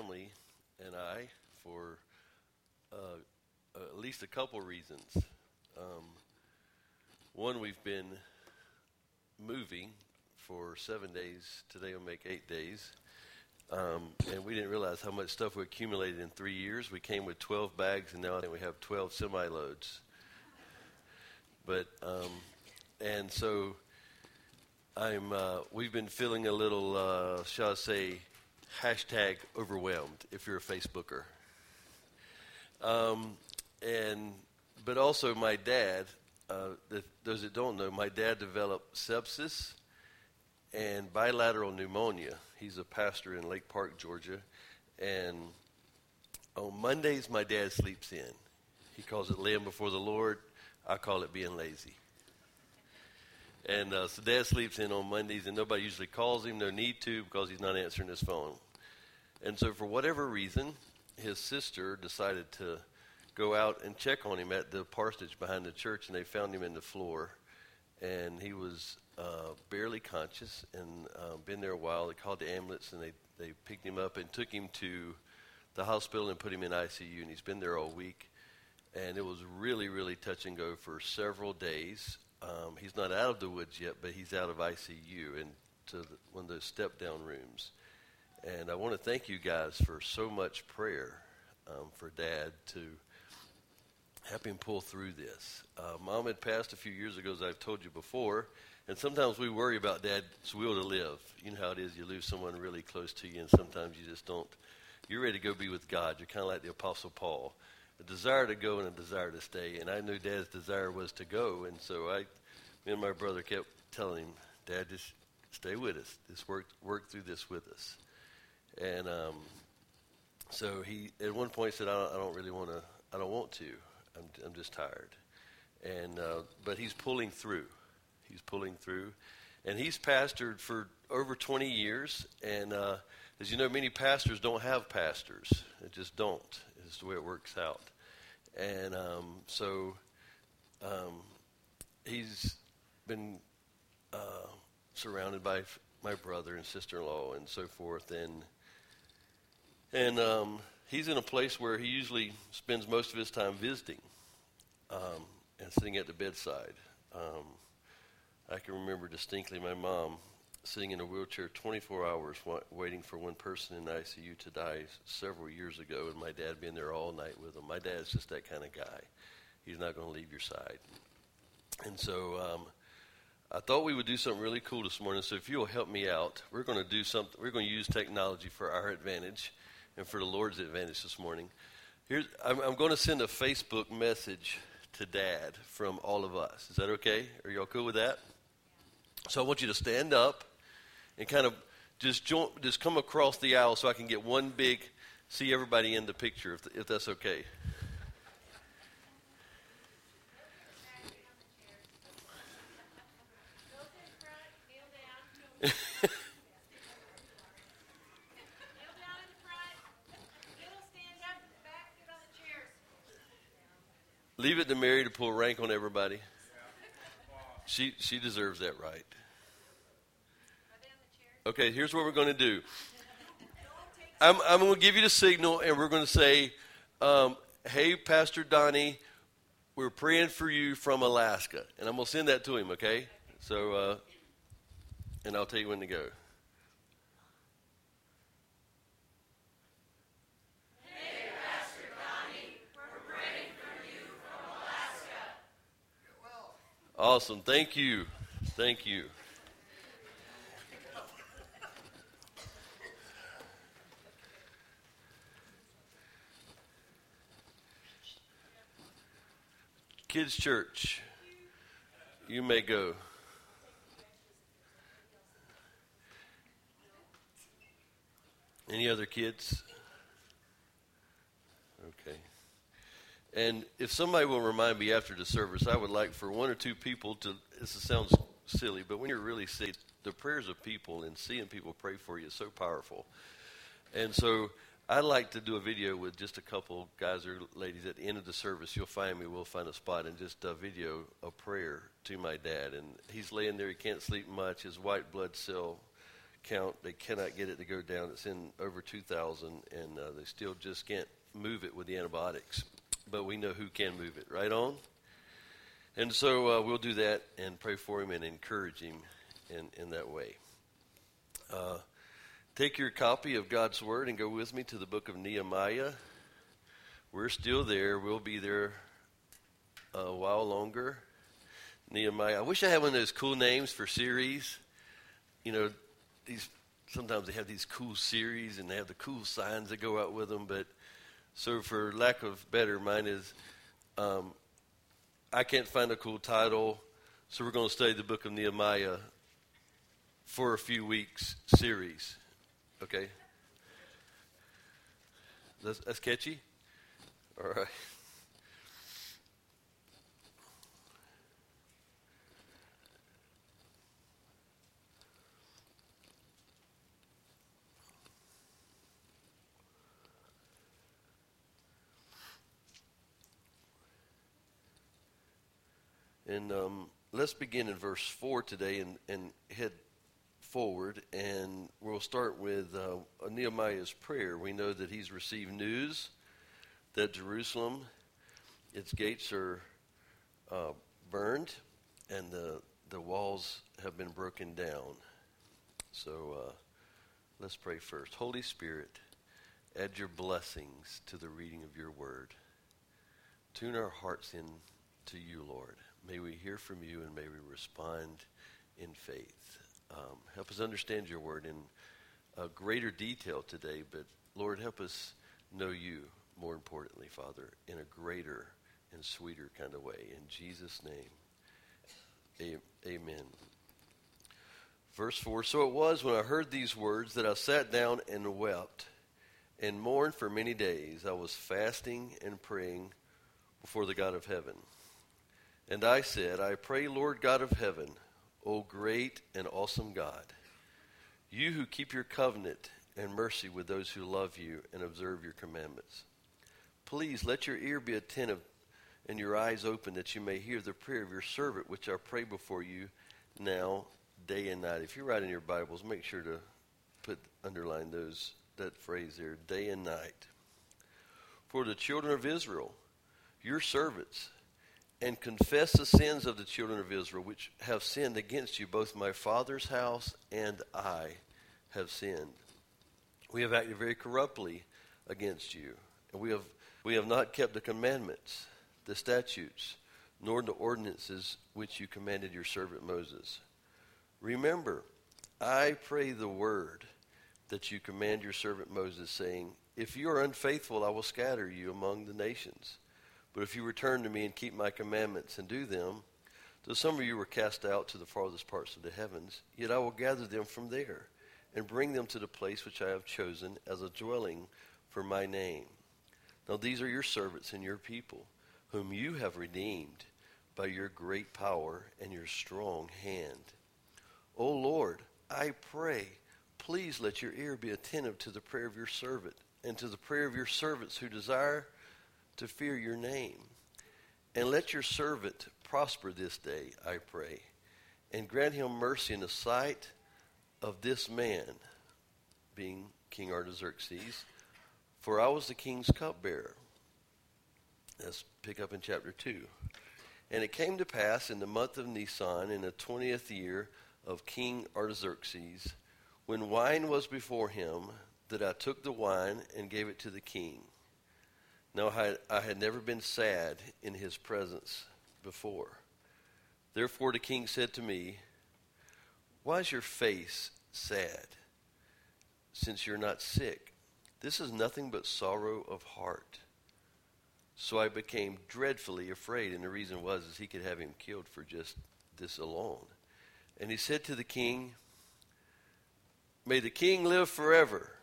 family and I for at least a couple reasons. One, we've been moving for 7 days. Today will make 8 days. And we didn't realize how much stuff we accumulated in 3 years. We came with 12 bags, and now I think we have 12 semi-loads. But, and so we've been feeling a little, shall I say, hashtag overwhelmed, if you're a Facebooker. But also my dad, those that don't know, my dad developed sepsis and bilateral pneumonia. He's a pastor in Lake Park, Georgia. And on Mondays, my dad sleeps in. He calls it laying before the Lord. I call it being lazy. And so Dad sleeps in on Mondays, and nobody usually calls him. No need to, because he's not answering his phone. And so for whatever reason, his sister decided to go out and check on him at the parsonage behind the church, and they found him in the floor. And he was barely conscious and been there a while. They called the ambulance, and they picked him up and took him to the hospital and put him in ICU, and he's been there all week. And it was really, really touch and go for several days. He's not out of the woods yet, but he's out of ICU and to one of those step-down rooms. And I want to thank you guys for so much prayer for Dad to help him pull through this. Mom had passed a few years ago, as I've told you before, and sometimes we worry about Dad's will to live. You know how it is, you lose someone really close to you, and sometimes you just don't. You're ready to go be with God. You're kind of like the Apostle Paul. A desire to go and a desire to stay. And I knew Dad's desire was to go, and so me and my brother kept telling him, Dad, just stay with us. Just work through this with us. And so he at one point said, I don't want to. I'm just tired. And but he's pulling through. He's pulling through, and he's pastored for over 20 years. And as you know, many pastors don't have pastors. They just don't. It's the way it works out. And so he's been surrounded by my brother and sister-in-law and so forth. And he's in a place where he usually spends most of his time visiting and sitting at the bedside. I can remember distinctly my mom sitting in a wheelchair 24 hours waiting for one person in the ICU to die several years ago, and my dad being there all night with him. My dad's just that kind of guy. He's not going to leave your side. And so I thought we would do something really cool this morning. So if you'll help me out, we're going to do something. We're going to use technology for our advantage and for the Lord's advantage this morning. I'm going to send a Facebook message to Dad from all of us. Is that okay? Are y'all cool with that? So I want you to stand up and kind of just come across the aisle so I can get one big, see everybody in the picture, if that's okay. Leave it to Mary to pull rank on everybody. She deserves that right. Okay, here's what we're going to do. I'm going to give you the signal, and we're going to say, hey, Pastor Donnie, we're praying for you from Alaska. And I'm going to send that to him, okay? So, and I'll tell you when to go. Hey, Pastor Donnie, we're praying for you from Alaska. Awesome. Thank you. Thank you. Kids Church, you may go. Any other kids? Okay. And if somebody will remind me after the service, I would like for one or two people to, this sounds silly, but when you're really sick, the prayers of people and seeing people pray for you is so powerful. And so I'd like to do a video with just a couple guys or ladies at the end of the service. You'll find me. We'll find a spot and just a video of prayer to my dad. And he's laying there. He can't sleep much. His white blood cell count. They cannot get it to go down. It's in over 2,000, and they still just can't move it with the antibiotics. But we know who can move it. Right on? And so we'll do that and pray for him and encourage him in that way. Take your copy of God's Word and go with me to the book of Nehemiah. We're still there. We'll be there a while longer. Nehemiah. I wish I had one of those cool names for series. You know, sometimes they have these cool series and they have the cool signs that go out with them. But so for lack of better, mine is I can't find a cool title, so we're going to study the book of Nehemiah for a few weeks series. Okay? That's catchy? All right. And let's begin in verse 4 today and head forward. And we'll start with Nehemiah's prayer. We know that he's received news that Jerusalem, its gates are burned and the walls have been broken down. So let's pray first. Holy Spirit, add your blessings to the reading of your word. Tune our hearts in to you, Lord. May we hear from you and may we respond in faith. Help us understand your word in greater detail today, but Lord, help us know you more importantly, Father, in a greater and sweeter kind of way. In Jesus' name, amen. Verse 4, so it was when I heard these words that I sat down and wept and mourned for many days. I was fasting and praying before the God of heaven. And I said, I pray, Lord God of heaven, O great and awesome God, you who keep your covenant and mercy with those who love you and observe your commandments. Please let your ear be attentive and your eyes open that you may hear the prayer of your servant, which I pray before you now, day and night. If you write in your Bibles, make sure to underline that phrase there, day and night. For the children of Israel, your servants, and confess the sins of the children of Israel, which have sinned against you. Both my father's house and I have sinned. We have acted very corruptly against you, and we have not kept the commandments, the statutes, nor the ordinances which you commanded your servant Moses. Remember, I pray the word that you command your servant Moses, saying, if you are unfaithful, I will scatter you among the nations. But if you return to me and keep my commandments and do them, though some of you were cast out to the farthest parts of the heavens, yet I will gather them from there and bring them to the place which I have chosen as a dwelling for my name. Now these are your servants and your people, whom you have redeemed by your great power and your strong hand. O Lord, I pray, please let your ear be attentive to the prayer of your servant and to the prayer of your servants who desire to fear your name. And let your servant prosper this day, I pray, and grant him mercy in the sight of this man, being King Artaxerxes, for I was the king's cupbearer. Let's pick up in chapter 2. And it came to pass in the month of Nisan, in the 20th year of King Artaxerxes, when wine was before him, that I took the wine and gave it to the king. Now I had never been sad in his presence before. Therefore the king said to me, why is your face sad, since you're not sick? This is nothing but sorrow of heart. So I became dreadfully afraid, and the reason was he could have him killed for just this alone. And he said to the king, may the king live forever.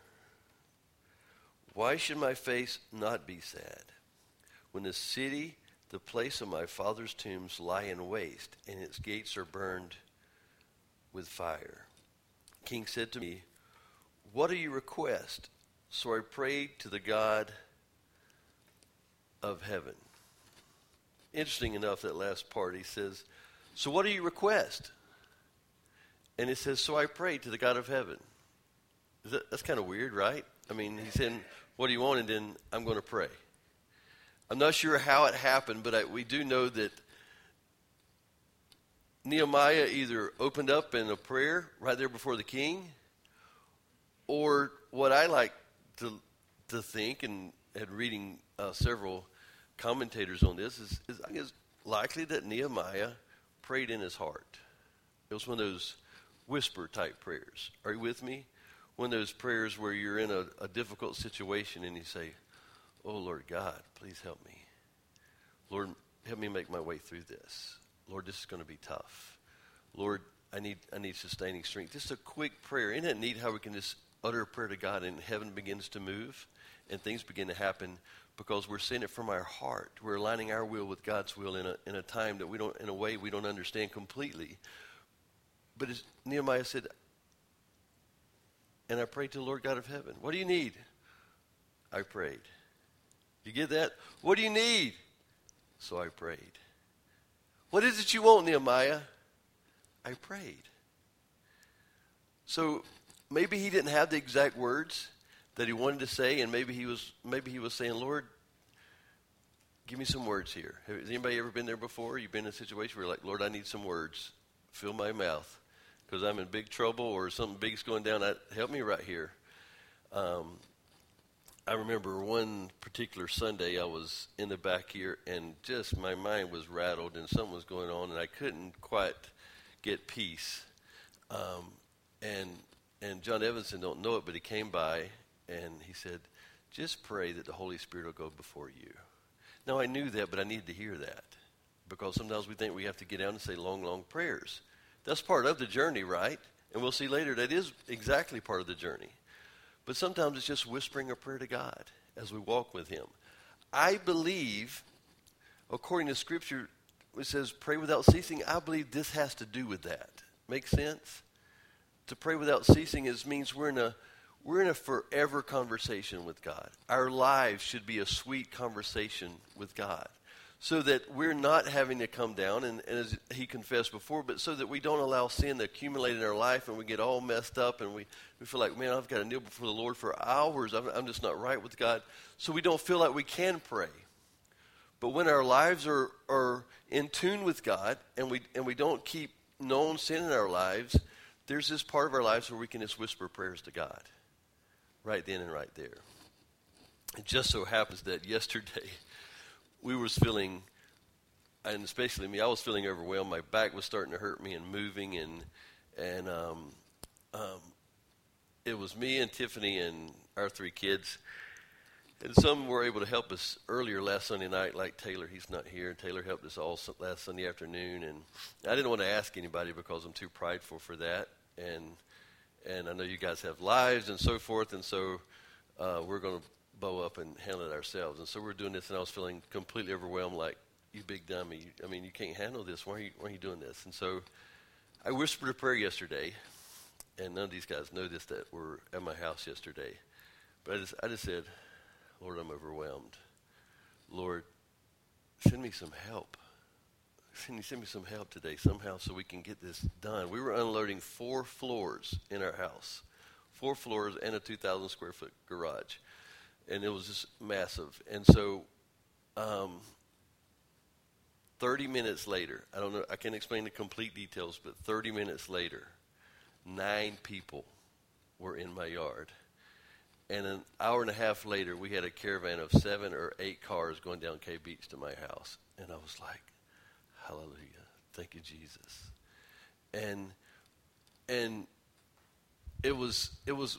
Why should my face not be sad, when the city, the place of my father's tombs, lie in waste, and its gates are burned with fire? The king said to me, what do you request? So I prayed to the God of heaven. Interesting enough, that last part, he says, so what do you request? And it says, so I prayed to the God of heaven. That's kind of weird, right? I mean, he said, what do you want? And then I'm going to pray. I'm not sure how it happened, but we do know that Nehemiah either opened up in a prayer right there before the king, or what I like to think, and reading several commentators on this, is I guess likely that Nehemiah prayed in his heart. It was one of those whisper type prayers. Are you with me? One of those prayers where you're in a difficult situation and you say, oh, Lord God, please help me. Lord, help me make my way through this. Lord, this is going to be tough. Lord, I need sustaining strength. Just a quick prayer. Isn't it neat how we can just utter a prayer to God and heaven begins to move and things begin to happen because we're saying it from our heart. We're aligning our will with God's will in a time that we don't, in a way we don't understand completely. But as Nehemiah said, and I prayed to the Lord God of heaven. What do you need? I prayed. You get that? What do you need? So I prayed. What is it you want, Nehemiah? I prayed. So maybe he didn't have the exact words that he wanted to say, and maybe he was saying, Lord, give me some words here. Has anybody ever been there before? You've been in a situation where you're like, Lord, I need some words. Fill my mouth because I'm in big trouble or something big's going down. Help me right here. I remember one particular Sunday I was in the back here and just my mind was rattled and something was going on and I couldn't quite get peace. And John Evanson don't know it, but he came by and he said, just pray that the Holy Spirit will go before you. Now I knew that, but I needed to hear that because sometimes we think we have to get down and say long, long prayers. That's part of the journey, right? And we'll see later that is exactly part of the journey. But sometimes it's just whispering a prayer to God as we walk with him. I believe, according to Scripture, it says pray without ceasing. I believe this has to do with that. Make sense? To pray without ceasing means we're in a forever conversation with God. Our lives should be a sweet conversation with God. So that we're not having to come down, and as he confessed before, but so that we don't allow sin to accumulate in our life and we get all messed up and we feel like, man, I've got to kneel before the Lord for hours. I'm just not right with God. So we don't feel like we can pray. But when our lives are in tune with God and we don't keep known sin in our lives, there's this part of our lives where we can just whisper prayers to God right then and right there. It just so happens that yesterday we was feeling, and especially me, I was feeling overwhelmed. My back was starting to hurt me and moving, and it was me and Tiffany and our three kids. And some were able to help us earlier last Sunday night, like Taylor. He's not here. Taylor helped us all last Sunday afternoon, and I didn't want to ask anybody because I'm too prideful for that. And I know you guys have lives and so forth, and so we're going to bow up and handle it ourselves. And so we're doing this, and I was feeling completely overwhelmed, like, you big dummy. You can't handle this. Why are you doing this? And so I whispered a prayer yesterday, and none of these guys know this that were at my house yesterday. But I just said, Lord, I'm overwhelmed. Lord, send me some help. Send me some help today somehow so we can get this done. We were unloading 4 floors in our house, 4 floors and a 2,000 square foot garage. And it was just massive. And so 30 minutes later, I don't know, I can't explain the complete details, but 30 minutes later, 9 people were in my yard. And an hour and a half later, we had a caravan of 7 or 8 cars going down K Beach to my house. And I was like, hallelujah. Thank you, Jesus. And it was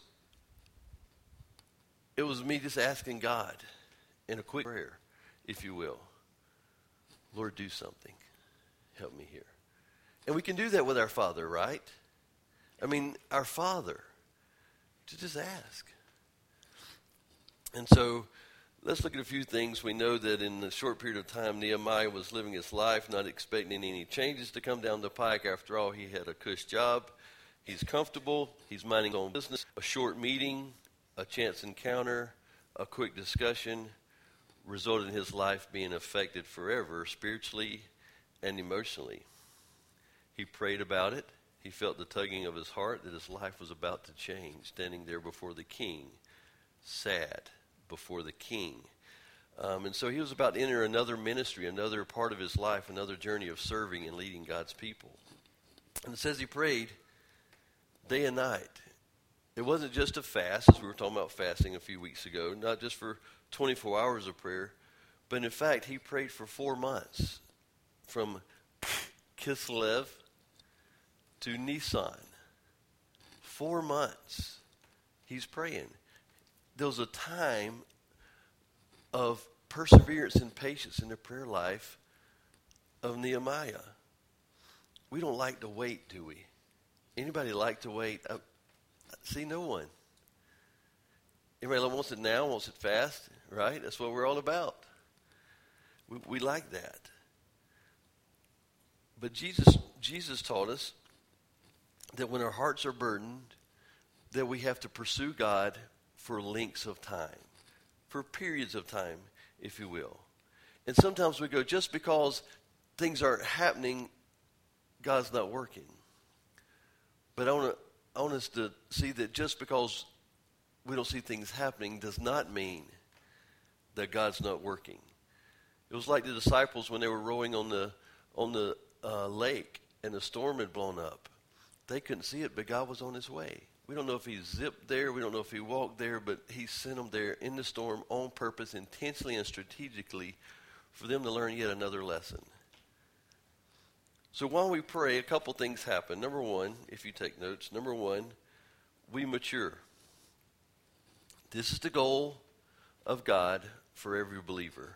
me just asking God in a quick prayer, if you will, Lord, do something. Help me here. And we can do that with our Father, right? Our Father, to just ask. And so let's look at a few things. We know that in the short period of time, Nehemiah was living his life, not expecting any changes to come down the pike. After all, he had a cush job. He's comfortable. He's minding his own business. A short meeting, a chance encounter, a quick discussion resulted in his life being affected forever, spiritually and emotionally. He prayed about it. He felt the tugging of his heart that his life was about to change, standing there before the king, sad before the king. And so he was about to enter another ministry, another part of his life, another journey of serving and leading God's people. And it says he prayed day and night. It wasn't just a fast, as we were talking about fasting a few weeks ago, not just for 24 hours of prayer, but in fact, he prayed for 4 months, from Kislev to Nisan. 4 months he's praying. There was a time of perseverance and patience in the prayer life of Nehemiah. We don't like to wait, do we? Anybody like to wait? See, no one. Everybody wants it now, wants it fast, right? That's what we're all about. We like that. But Jesus taught us that when our hearts are burdened, that we have to pursue God for lengths of time, for periods of time, if you will. And sometimes we go, just because things aren't happening, God's not working. But I want us to see that just because we don't see things happening does not mean that God's not working. It was like the disciples when they were rowing on the lake and the storm had blown up. They couldn't see it, but God was on his way. We don't know if he zipped there. We don't know if he walked there, but he sent them there in the storm on purpose, intentionally and strategically, for them to learn yet another lesson. So while we pray, a couple things happen. Number one, if you take notes, we mature. This is the goal of God for every believer,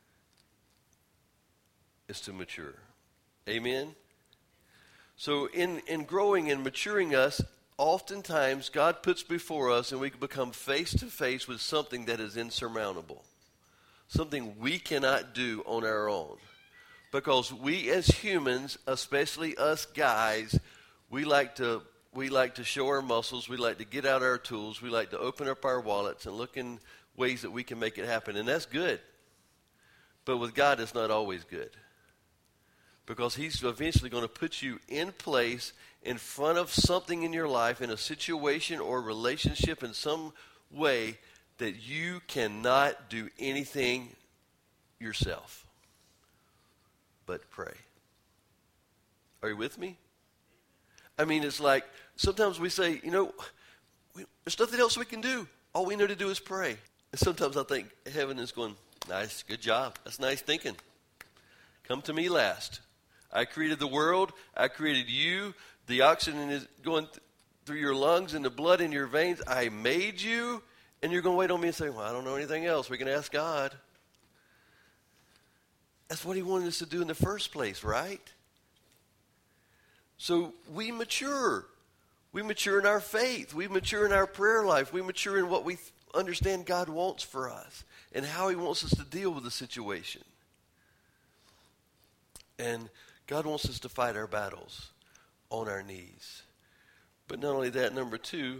is to mature. Amen? So in growing and maturing us, oftentimes God puts before us and we can become face to face with something that is insurmountable. Something we cannot do on our own. Because we as humans, especially us guys, we like to show our muscles. We like to get out our tools. We like to open up our wallets and look in ways that we can make it happen. And that's good. But with God, it's not always good. Because he's eventually going to put you in place in front of something in your life, in a situation or relationship in some way that you cannot do anything yourself but pray. Are you with me? I mean, it's like sometimes we say, there's nothing else we can do. All we know to do is pray. And sometimes I think heaven is going, nice, good job. That's nice thinking. Come to me last. I created the world. I created you. The oxygen is going through your lungs and the blood in your veins. I made you. And you're going to wait on me and say, well, I don't know anything else. We can ask God. That's what he wanted us to do in the first place, right? So we mature. We mature in our faith. We mature in our prayer life. We mature in what we understand God wants for us and how he wants us to deal with the situation. And God wants us to fight our battles on our knees. But not only that, number two,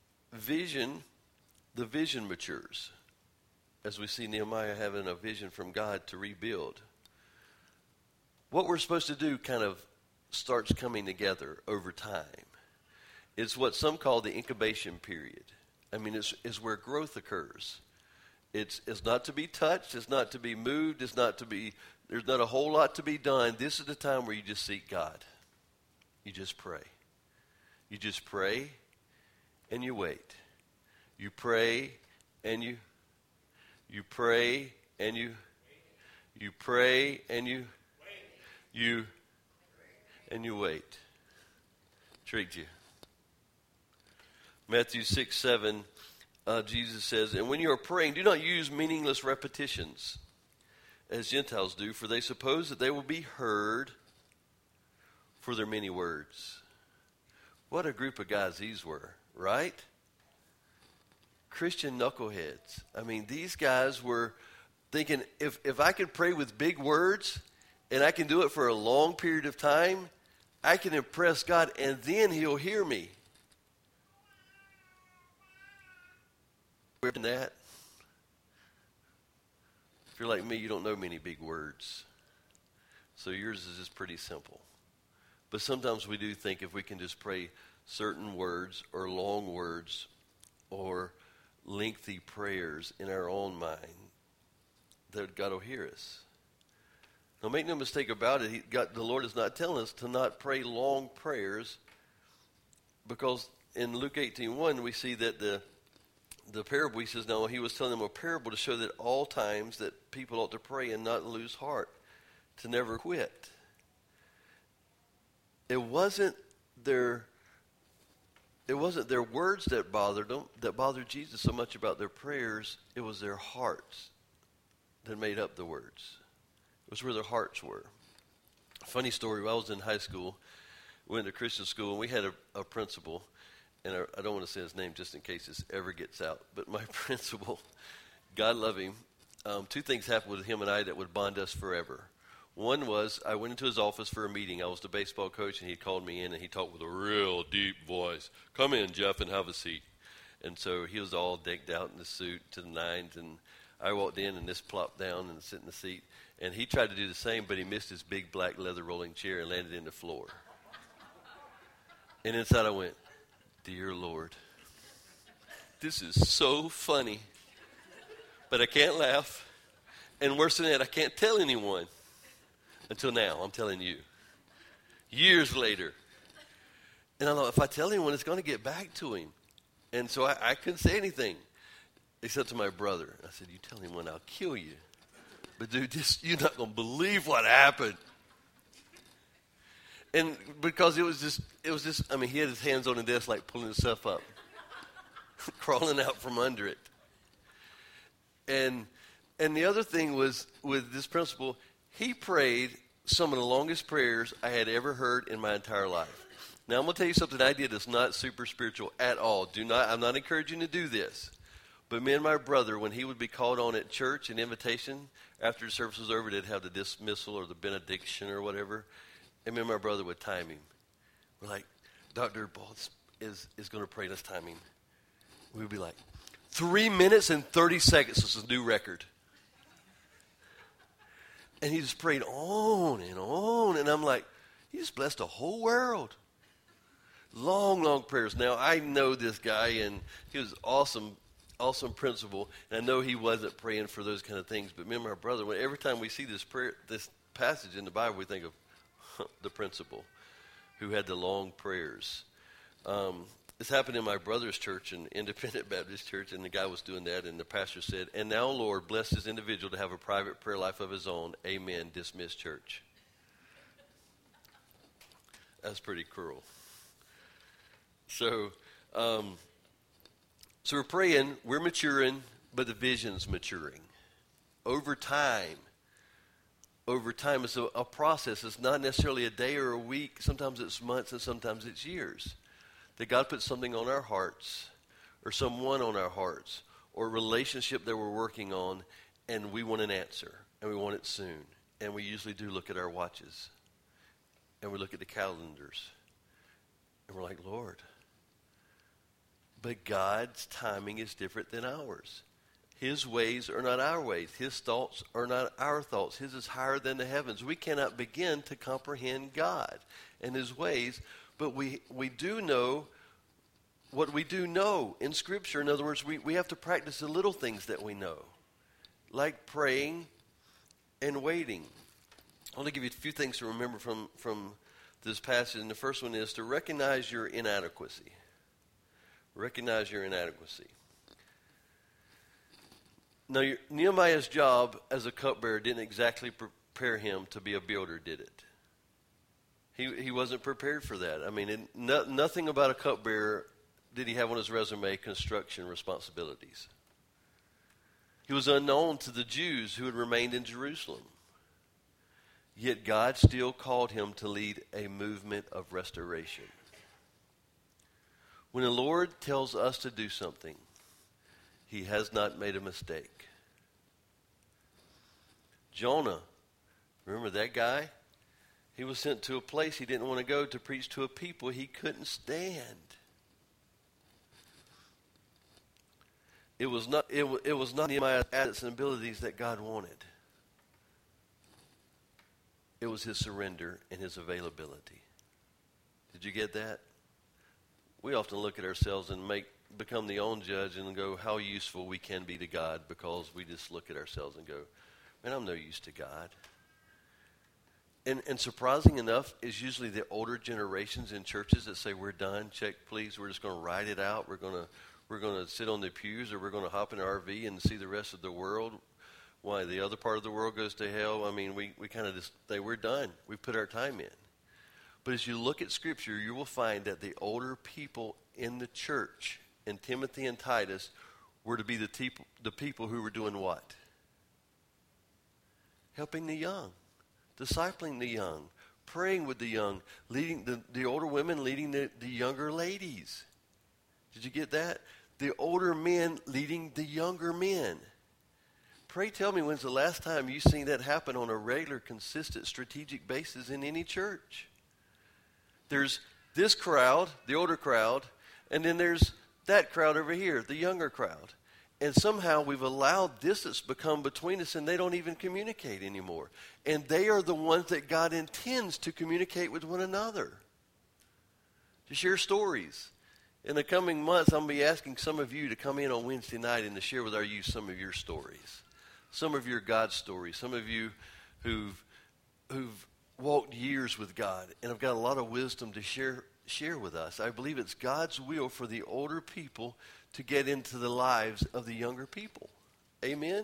the vision matures. As we see Nehemiah having a vision from God to rebuild. What we're supposed to do kind of starts coming together over time. It's what some call the incubation period. I mean, it's where growth occurs. It's not to be touched. It's not to be moved. There's not a whole lot to be done. This is the time where you just seek God. You just pray. You just pray and you wait. You pray and you pray and you pray and you wait. Tricked you. Matthew 6:7, Jesus says, and when you are praying, do not use meaningless repetitions, as Gentiles do, for they suppose that they will be heard for their many words. What a group of guys these were, right? Christian knuckleheads. I mean, these guys were thinking, if I could pray with big words, and I can do it for a long period of time, I can impress God, and then he'll hear me. That. If you're like me, you don't know many big words. So yours is just pretty simple. But sometimes we do think if we can just pray certain words or long words or lengthy prayers in our own mind, that God will hear us. Now, make no mistake about it, the Lord is not telling us to not pray long prayers, because in Luke 18:1 we see that the parable, he says, now he was telling them a parable to show that all times that people ought to pray and not lose heart, to never quit. It wasn't their words that bothered them, that bothered Jesus so much about their prayers. It was their hearts that made up the words. It was where their hearts were. Funny story, when I was in high school, we went to Christian school, and we had a principal, and I don't want to say his name just in case this ever gets out, but my principal, God love him, two things happened with him and I that would bond us forever. One was, I went into his office for a meeting. I was the baseball coach, and he called me in, and he talked with a real deep voice. Come in, Jeff, and have a seat. And so he was all decked out in the suit to the nines, and I walked in, and this plopped down and sit in the seat. And he tried to do the same, but he missed his big black leather rolling chair and landed in the floor. And inside I went, dear Lord, this is so funny. But I can't laugh. And worse than that, I can't tell anyone. Until now, I'm telling you. Years later. And I thought, if I tell anyone, it's going to get back to him. And so I couldn't say anything except to my brother. I said, you tell anyone, I'll kill you. But dude, you're not going to believe what happened. And because it was just, I mean, he had his hands on the desk like pulling himself up. Crawling out from under it. And the other thing was, with this principal, he prayed some of the longest prayers I had ever heard in my entire life. Now, I'm going to tell you something I did that's not super spiritual at all. I'm not encouraging you to do this. But me and my brother, when he would be called on at church, an invitation, after the service was over, they'd have the dismissal or the benediction or whatever. And me and my brother would time him. We're like, Dr. Ball is going to pray, let's time him. We'd be like, 3 minutes and 30 seconds is a new record. And he just prayed on and on. And I'm like, he just blessed the whole world. Long, long prayers. Now, I know this guy, and he was awesome principal. And I know he wasn't praying for those kind of things. But me and my brother, every time we see this passage in the Bible, we think of the principal who had the long prayers. This happened in my brother's church, an independent Baptist church, and the guy was doing that, and the pastor said, and now, Lord, bless this individual to have a private prayer life of his own. Amen. Dismiss church. That's pretty cruel. So we're praying, we're maturing, but the vision's maturing. Over time, it's a process. It's not necessarily a day or a week. Sometimes it's months, and sometimes it's years. That God puts something on our hearts, or someone on our hearts, or a relationship that we're working on, and we want an answer, and we want it soon. And we usually do look at our watches, and we look at the calendars, and we're like, Lord. But God's timing is different than ours. His ways are not our ways. His thoughts are not our thoughts. His is higher than the heavens. We cannot begin to comprehend God and his ways. But we do know what we do know in Scripture. In other words, we have to practice the little things that we know, like praying and waiting. I want to give you a few things to remember from this passage. And the first one is to recognize your inadequacy. Recognize your inadequacy. Now, Nehemiah's job as a cupbearer didn't exactly prepare him to be a builder, did it? He wasn't prepared for that. I mean, nothing about a cupbearer did he have on his resume construction responsibilities. He was unknown to the Jews who had remained in Jerusalem. Yet God still called him to lead a movement of restoration. When the Lord tells us to do something, he has not made a mistake. Jonah, remember that guy? He was sent to a place he didn't want to go to preach to a people he couldn't stand. It was not Nehemiah's assets and abilities that God wanted. It was his surrender and his availability. Did you get that? We often look at ourselves and become the own judge and go how useful we can be to God because we just look at ourselves and go, man, I'm no use to God. And surprising enough is usually the older generations in churches that say, we're done, check please, we're just going to ride it out, we're going to sit on the pews, or we're going to hop in an RV and see the rest of the world. Why, the other part of the world goes to hell? I mean, we kind of just say, we're done, we put our time in. But as you look at Scripture, you will find that the older people in the church, in Timothy and Titus, were to be the people who were doing what? Helping the young. Discipling the young, praying with the young, leading the older women, leading the younger ladies. Did you get that? The older men leading the younger men. Pray tell me, when's the last time you've seen that happen on a regular, consistent, strategic basis in any church? There's this crowd, the older crowd, and then there's that crowd over here, the younger crowd. And somehow we've allowed distance become between us, and they don't even communicate anymore. And they are the ones that God intends to communicate with one another, to share stories. In the coming months, I'm going to be asking some of you to come in on Wednesday night and to share with our youth some of your stories, some of your God stories, some of you who've walked years with God and have got a lot of wisdom to share with us. I believe it's God's will for the older people to get into the lives of the younger people. Amen?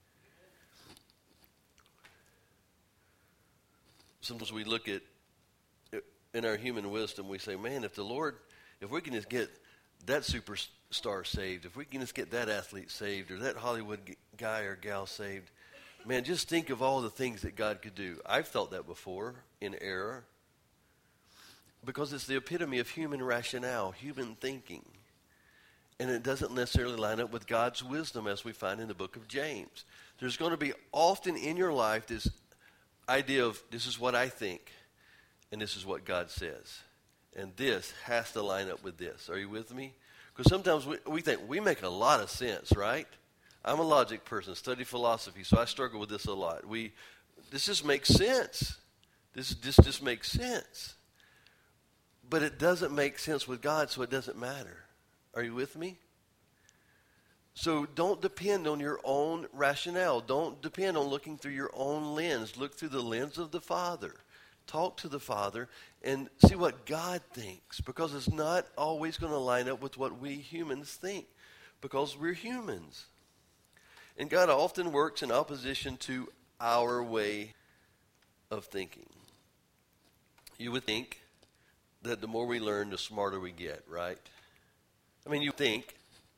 Sometimes we look at, in our human wisdom, we say, man, if we can just get that superstar saved, if we can just get that athlete saved, or that Hollywood guy or gal saved, man, just think of all the things that God could do. I've thought that before in error, because it's the epitome of human rationale, human thinking. And it doesn't necessarily line up with God's wisdom, as we find in the book of James. There's going to be often in your life this idea of, this is what I think, and this is what God says. And this has to line up with this. Are you with me? Because sometimes we think we make a lot of sense, right? I'm a logic person, study philosophy, so I struggle with this a lot. This just makes sense. This just makes sense. But it doesn't make sense with God, so it doesn't matter. Are you with me? So don't depend on your own rationale. Don't depend on looking through your own lens. Look through the lens of the Father. Talk to the Father and see what God thinks, because it's not always going to line up with what we humans think, because we're humans. And God often works in opposition to our way of thinking. You would think that the more we learn, the smarter we get, right? I mean, you think.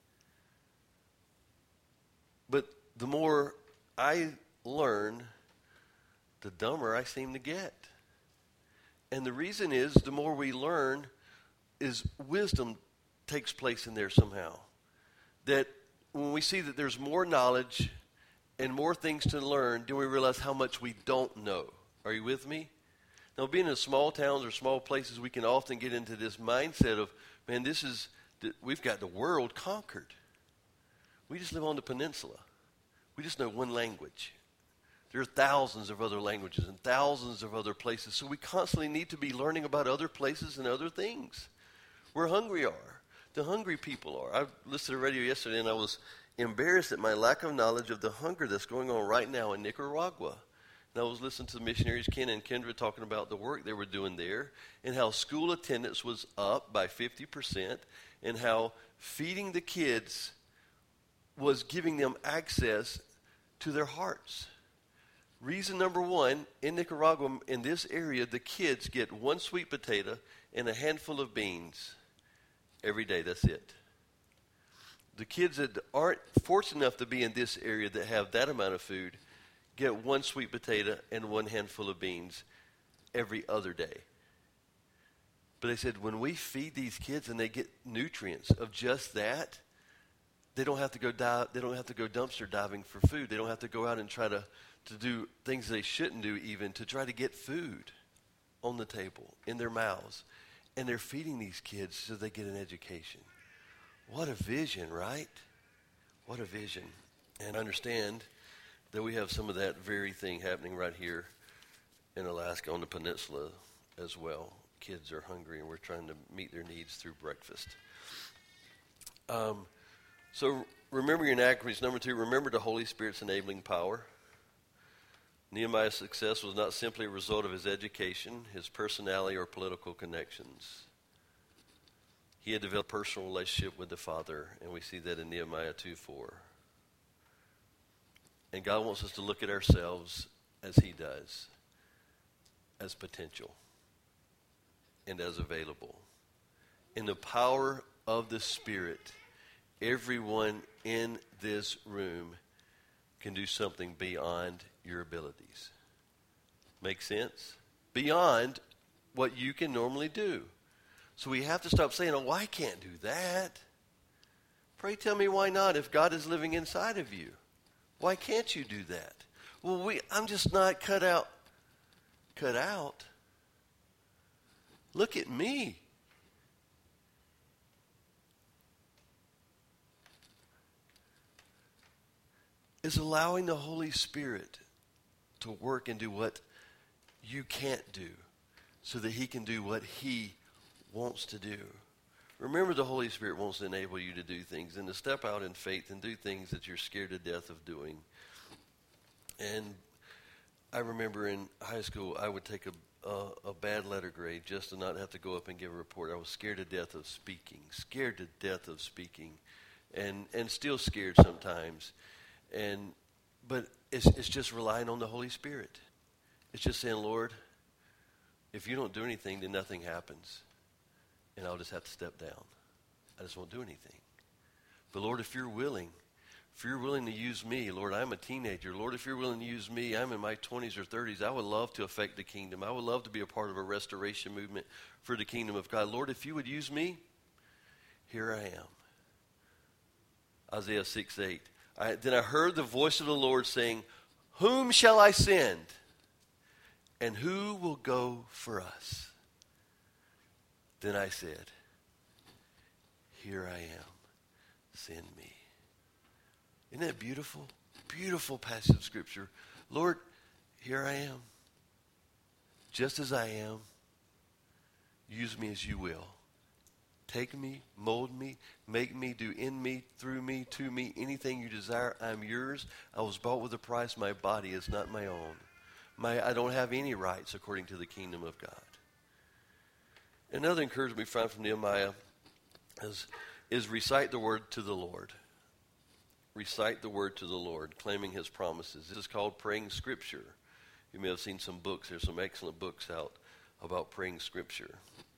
But the more I learn, the dumber I seem to get. And the reason is, the more we learn, is wisdom takes place in there somehow. That when we see that there's more knowledge and more things to learn, then we realize how much we don't know. Are you with me? Now, being in small towns or small places, we can often get into this mindset of, man, we've got the world conquered. We just live on the peninsula. We just know one language. There are thousands of other languages and thousands of other places, so we constantly need to be learning about other places and other things. We're hungry are. The hungry people are. I listened to the radio yesterday, and I was embarrassed at my lack of knowledge of the hunger that's going on right now in Nicaragua. And I was listening to the missionaries, Ken and Kendra, talking about the work they were doing there, and how school attendance was up by 50%, and how feeding the kids was giving them access to their hearts. Reason number one, in Nicaragua, in this area, the kids get one sweet potato and a handful of beans every day. That's it. The kids that aren't fortunate enough to be in this area that have that amount of food get one sweet potato and one handful of beans every other day. But they said, when we feed these kids and they get nutrients of just that, they don't have to go dumpster diving for food. They don't have to go out and try to do things they shouldn't do, even to try to get food on the table, in their mouths. And they're feeding these kids so they get an education. What a vision, right? What a vision. And understand that we have some of that very thing happening right here in Alaska on the peninsula as well. kids are hungry, and we're trying to meet their needs through breakfast. So remember your acronyms. Number 2, remember the Holy Spirit's enabling power. Nehemiah's success was not simply a result of his education, his personality, or political connections. He had developed a personal relationship with the Father, and we see that in Nehemiah 2:4. And God wants us to look at ourselves as he does, as potential and as available. In the power of the Spirit, everyone in this room can do something beyond your abilities. Make sense? Beyond what you can normally do. So we have to stop saying, oh, I can't do that. Pray tell me why not if God is living inside of you. Why can't you do that? Well, I'm just not cut out. Cut out? Look at me. Is allowing the Holy Spirit to work and do what you can't do so that he can do what he wants to do. Remember, the Holy Spirit wants to enable you to do things and to step out in faith and do things that you're scared to death of doing. And I remember in high school, I would take a bad letter grade just to not have to go up and give a report. I was scared to death of speaking, and still scared sometimes. But it's just relying on the Holy Spirit. It's just saying, Lord, if you don't do anything, then nothing happens. And I'll just have to step down. I just won't do anything. But Lord, if you're willing to use me, Lord, I'm a teenager. Lord, if you're willing to use me, I'm in my 20s or 30s. I would love to affect the kingdom. I would love to be a part of a restoration movement for the kingdom of God. Lord, if you would use me, here I am. Isaiah 6:8. Then I heard the voice of the Lord saying, whom shall I send? And who will go for us? Then I said, here I am. Send me. Isn't that beautiful? Beautiful passage of Scripture. Lord, here I am. Just as I am. Use me as you will. Take me, mold me, make me, do in me, through me, to me, anything you desire. I'm yours. I was bought with a price. My body is not my own. I don't have any rights according to the kingdom of God. Another encouragement we find from Nehemiah is recite the word to the Lord. Recite the word to the Lord, claiming his promises. This is called praying Scripture. You may have seen some books. There's some excellent books out about praying Scripture.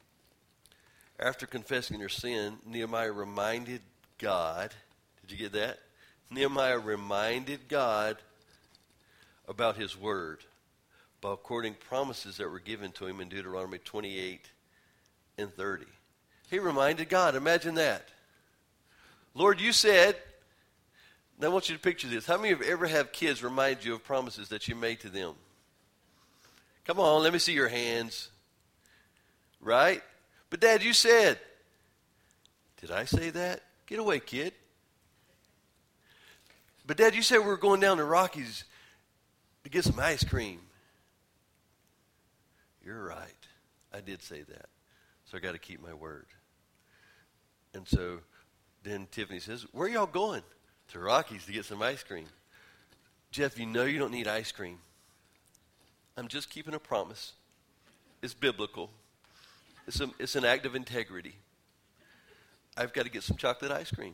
After confessing their sin, Nehemiah reminded God. Did you get that? Nehemiah reminded God about his word by quoting promises that were given to him in Deuteronomy 28 and 30. He reminded God. Imagine that. Lord, you said. Now I want you to picture this. How many of you ever have kids remind you of promises that you made to them? Come on, let me see your hands. Right? But Dad, you said. Did I say that? Get away, kid. But Dad, you said we were going down to Rockies to get some ice cream. You're right. I did say that. So I got to keep my word. And so then Tiffany says, where are y'all going? To Rockies to get some ice cream. Jeff, you know you don't need ice cream. I'm just keeping a promise. It's biblical. It's an act of integrity. I've got to get some chocolate ice cream.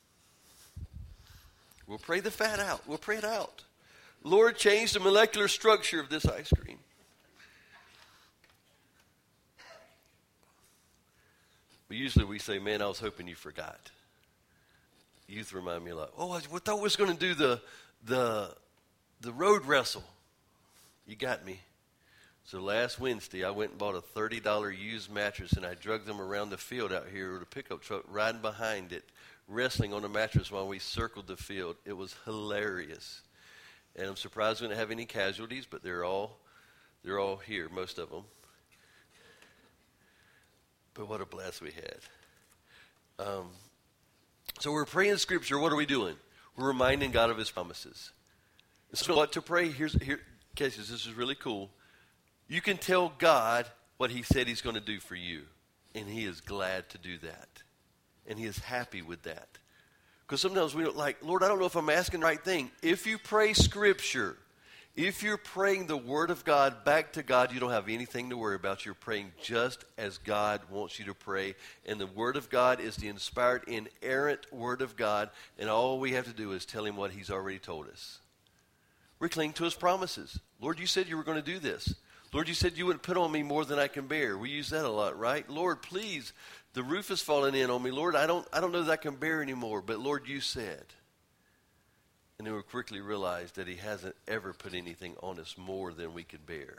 We'll pray the fat out. We'll pray it out. Lord, change the molecular structure of this ice cream. But usually we say, man, I was hoping you forgot. Youth remind me a lot. Oh, I thought we was going to do the road wrestle. You got me. So last Wednesday, I went and bought a $30 used mattress, and I drug them around the field out here with a pickup truck riding behind it, wrestling on the mattress while we circled the field. It was hilarious. And I'm surprised we didn't have any casualties, but they're all here, most of them. But what a blast we had. So we're praying Scripture. What are we doing? We're reminding God of his promises. So what to pray? Here, Cases, this is really cool. You can tell God what he said he's going to do for you. And he is glad to do that. And he is happy with that. Because sometimes we don't like, Lord, I don't know if I'm asking the right thing. If you pray Scripture, if you're praying the Word of God back to God, you don't have anything to worry about. You're praying just as God wants you to pray. And the Word of God is the inspired, inerrant Word of God. And all we have to do is tell him what he's already told us. We cling to his promises. Lord, you said you were going to do this. Lord, you said you wouldn't put on me more than I can bear. We use that a lot, right? Lord, please, the roof is falling in on me. Lord, I don't know that I can bear anymore. But Lord, you said. And then we quickly realize that he hasn't ever put anything on us more than we could bear.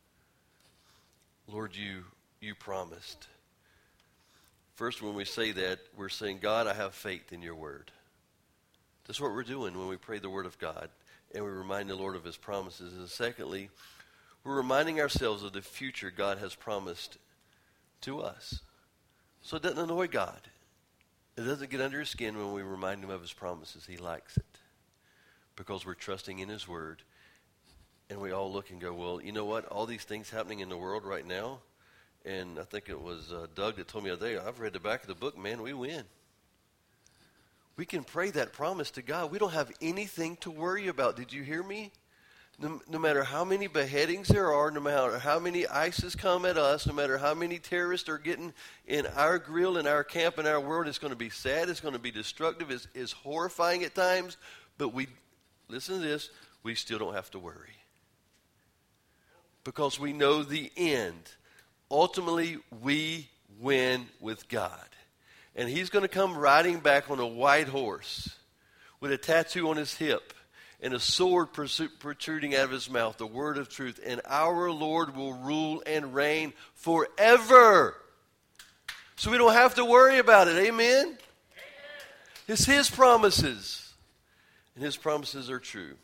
Lord, you promised. First, when we say that, we're saying, God, I have faith in your word. That's what we're doing when we pray the word of God. And we remind the Lord of his promises. And secondly, we're reminding ourselves of the future God has promised to us. So it doesn't annoy God. It doesn't get under his skin when we remind him of his promises. He likes it. Because we're trusting in his word. And we all look and go, well, you know what? All these things happening in the world right now. And I think it was Doug that told me the other day, I've read the back of the book, man, we win. We can pray that promise to God. We don't have anything to worry about. Did you hear me? No matter how many beheadings there are, no matter how many ISIS come at us, no matter how many terrorists are getting in our grill, in our camp, in our world, it's going to be sad, it's going to be destructive, it's horrifying at times, but listen to this, we still don't have to worry. Because we know the end. Ultimately, we win with God. And he's going to come riding back on a white horse with a tattoo on his hip and a sword protruding out of his mouth, the word of truth. And our Lord will rule and reign forever. So we don't have to worry about it. Amen? It's his promises. And his promises are true.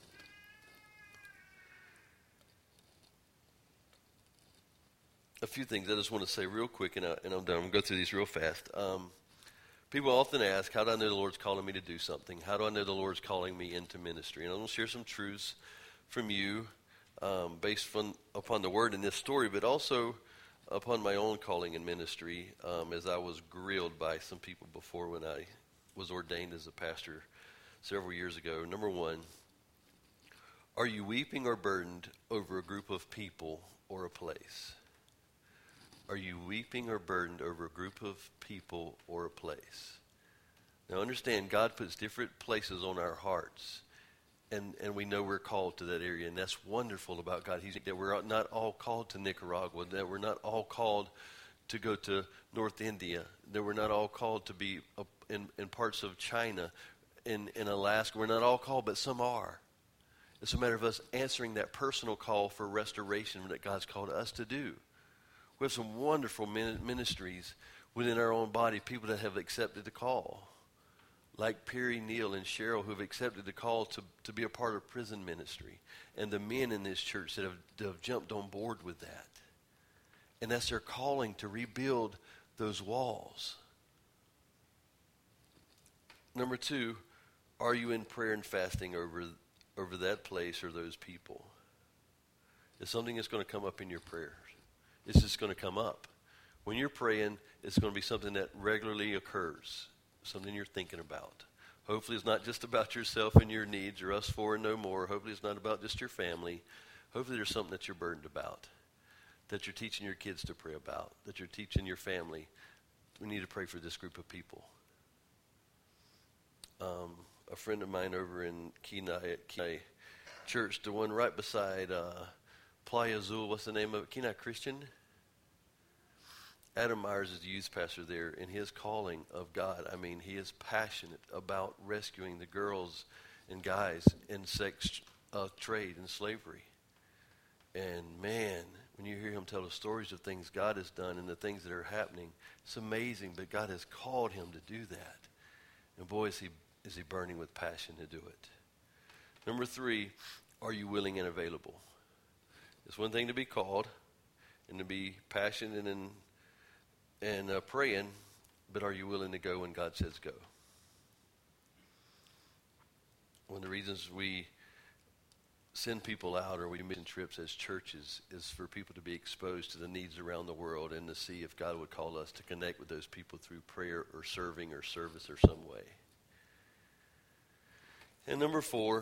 A few things I just want to say real quick, and I'm done. I'm going to go through these real fast. People often ask, how do I know the Lord's calling me to do something? How do I know the Lord's calling me into ministry? And I'm going to share some truths from you based upon the word in this story, but also upon my own calling in ministry as I was grilled by some people before when I was ordained as a pastor several years ago. Number one, are you weeping or burdened over a group of people or a place? Are you weeping or burdened over a group of people or a place? Now understand, God puts different places on our hearts. And we know we're called to that area. And that's wonderful about God. That we're not all called to Nicaragua. That we're not all called to go to North India. That we're not all called to be in parts of China, in Alaska. We're not all called, but some are. It's a matter of us answering that personal call for restoration that God's called us to do. We have some wonderful ministries within our own body, people that have accepted the call, like Perry, Neal, and Cheryl, who have accepted the call to be a part of prison ministry, and the men in this church that have jumped on board with that. And that's their calling to rebuild those walls. Number two, are you in prayer and fasting over that place or those people? It's something that's going to come up in your prayers. It's just going to come up. When you're praying, it's going to be something that regularly occurs, something you're thinking about. Hopefully it's not just about yourself and your needs or us four and no more. Hopefully it's not about just your family. Hopefully there's something that you're burdened about, that you're teaching your kids to pray about, that you're teaching your family. We need to pray for this group of people. A friend of mine over in Kenai Church, the one right beside Playa Azul, what's the name of it? Kenai Christian? Adam Myers is the youth pastor there, and his calling of God, I mean, he is passionate about rescuing the girls and guys in sex trade and slavery. And man, when you hear him tell the stories of things God has done and the things that are happening, it's amazing, but God has called him to do that. And boy, is he burning with passion to do it. Number three, are you willing and available? It's one thing to be called and to be passionate and praying, but are you willing to go when God says go? One of the reasons we send people out or we do mission trips as churches is for people to be exposed to the needs around the world and to see if God would call us to connect with those people through prayer or serving or service or some way. And number 4,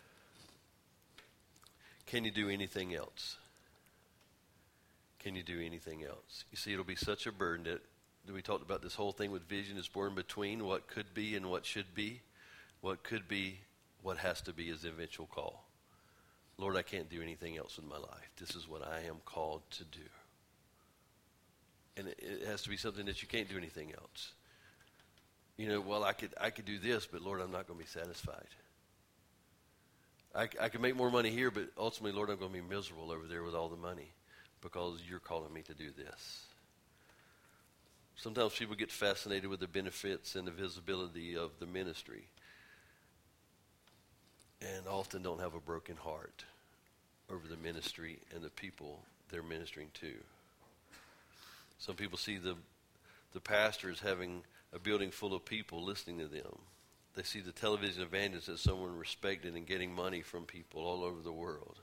can you do anything else? Can you do anything else? You see, it'll be such a burden that we talked about this whole thing with vision is born between what could be and what should be. What could be, what has to be is the eventual call. Lord, I can't do anything else with my life. This is what I am called to do. And it has to be something that you can't do anything else. You know, well, I could do this, but Lord, I'm not going to be satisfied. I can make more money here, but ultimately, Lord, I'm going to be miserable over there with all the money because you're calling me to do this. Sometimes people get fascinated with the benefits and the visibility of the ministry and often don't have a broken heart over the ministry and the people they're ministering to. Some people see the pastor as having a building full of people listening to them. They see the television evangelist as someone respected and getting money from people all over the world.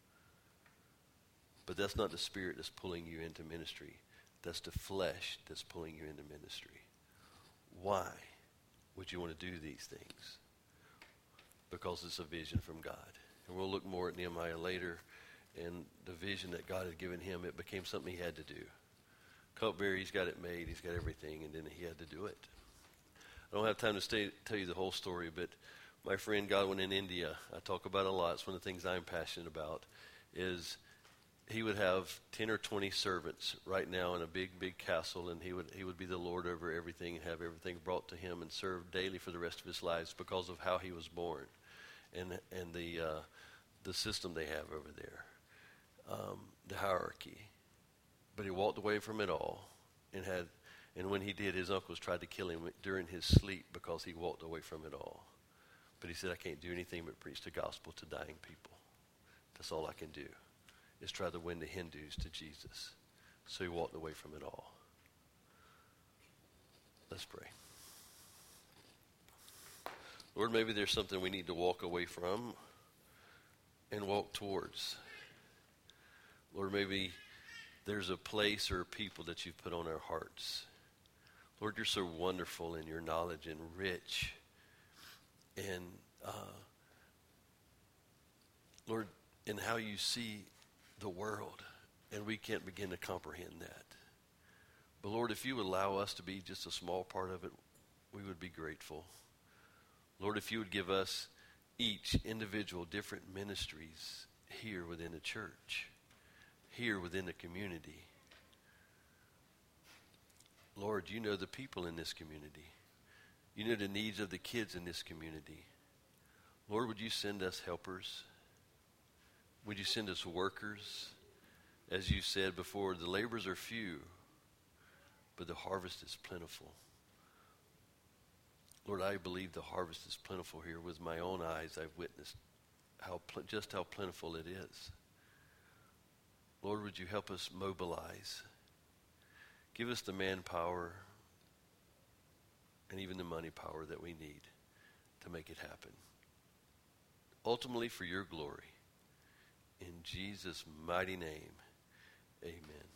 But that's not the spirit that's pulling you into ministry. That's the flesh that's pulling you into ministry. Why would you want to do these things? Because it's a vision from God. And we'll look more at Nehemiah later. And the vision that God had given him, it became something he had to do. Cupbearer, he's got it made. He's got everything. And then he had to do it. I don't have time to tell you the whole story, but my friend Godwin in India, I talk about a lot. It's one of the things I'm passionate about, is he would have 10 or 20 servants right now in a big, big castle, and he would be the Lord over everything and have everything brought to him and serve daily for the rest of his lives because of how he was born and the system they have over there, the hierarchy. But he walked away from it all and when he did, his uncles tried to kill him during his sleep because he walked away from it all. But he said, I can't do anything but preach the gospel to dying people. That's all I can do, is try to win the Hindus to Jesus. So he walked away from it all. Let's pray. Lord, maybe there's something we need to walk away from and walk towards. Lord, maybe there's a place or a people that you've put on our hearts. Lord, you're so wonderful in your knowledge and rich. And Lord, in how you see the world, and we can't begin to comprehend that. But Lord, if you would allow us to be just a small part of it, we would be grateful. Lord, if you would give us each individual different ministries here within the church, here within the community. Lord, you know the people in this community. You know the needs of the kids in this community. Lord, would you send us helpers? Would you send us workers? As you said before, the laborers are few, but the harvest is plentiful. Lord, I believe the harvest is plentiful here. With my own eyes, I've witnessed just how plentiful it is. Lord, would you help us mobilize? Give us the manpower and even the money power that we need to make it happen. Ultimately for your glory. In Jesus' mighty name, amen.